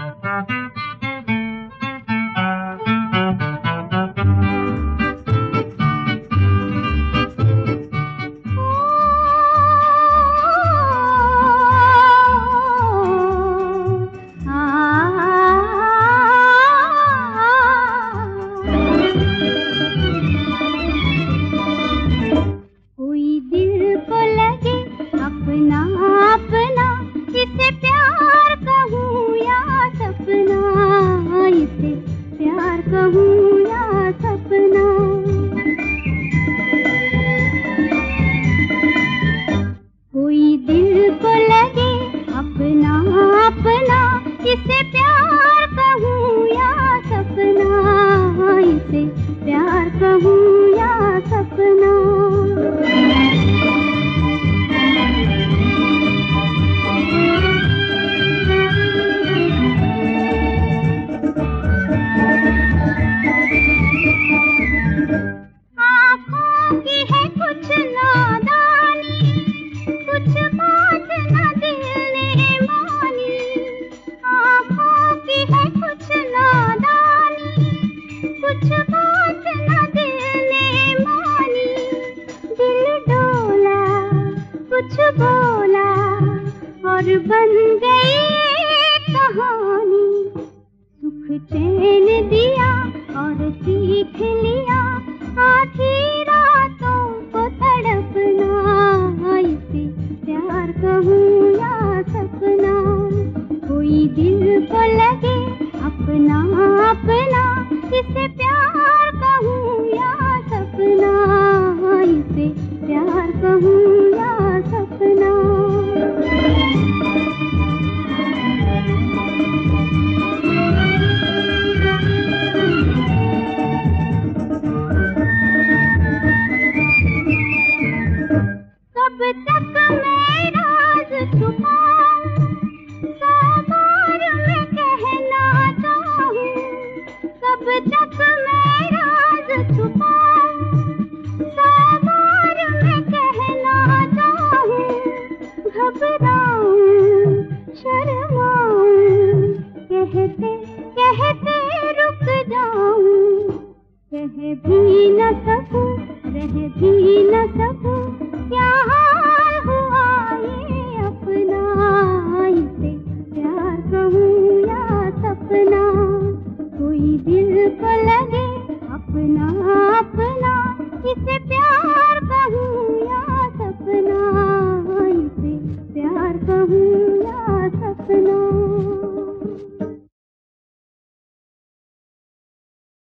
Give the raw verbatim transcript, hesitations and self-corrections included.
इसे प्यार कहूँ या सपना, इसे प्यार कहूँ या सपना। आँखों की है कुछ नादानी, कुछ बात न दिल ने मानी। आँखों की है कुछ नादानी, कुछ बात न दिल ने मानी। दिल डोला कुछ बोला और बन गई कहानी। सुख चैन दिया और सीख लिया आधी रातों को तड़पना। इसे प्यार कहूँ या सपना, कोई दिल को लगे अपना अपना। इसे प्यार कहूँ या सपना, इसे प्यार कहूँ या सपना। कब तक मैं राज छुपाऊं, सौ बार मैं कहना चाहूं। कब तक मैं राज छुपाऊं, सौ बार मैं कहना चाहूं। घबराऊं शर्माऊं, कहते कहते रुक जाऊं। कह भी न सकूं रह भी न सकूं, क्या हाल हुआ ये अपना। इसे प्यार कहूँ या सपना, कोई दिल को